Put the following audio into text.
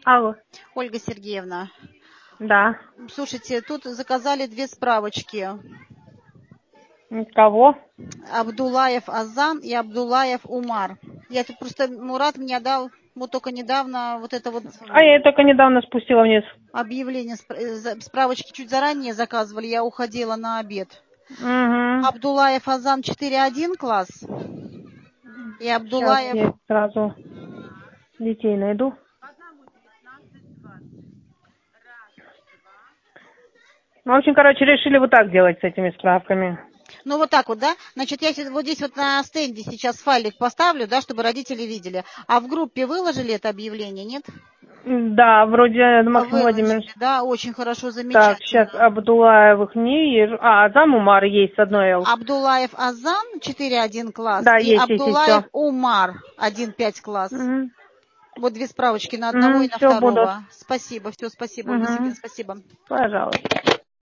Алло. Ольга Сергеевна, Да. слушайте, тут заказали 2 справочки. Кого? Абдулаев Азан и Абдулаев Умар. Я тут просто, Мурат мне дал вот только недавно вот это вот А я только недавно спустила вниз. объявление, справочки чуть заранее заказывали, я уходила на обед. Угу. Абдулаев Азан 4.1 класс. И Сейчас Абдулаев... я сразу детей найду. Ну, в общем, короче, решили вот так делать с этими справками. Ну, вот так вот, да? Значит, я вот здесь вот на стенде сейчас файлик поставлю, да, чтобы родители видели. А в группе выложили это объявление, нет? Да, вроде Максим Выложили, Владимирович. да, очень хорошо, Так, сейчас замечательно. Абдулаевых не вижу. А, Азам Умар есть с одной Л. Абдулаев Азан 4.1 класс Да, и есть, Абдулаев все. Умар 1.5 класс. Угу. Вот 2 справочки на одного и на Все будут. второго. Спасибо, все, спасибо, Ольга Угу. Сергеевна, спасибо. Пожалуйста.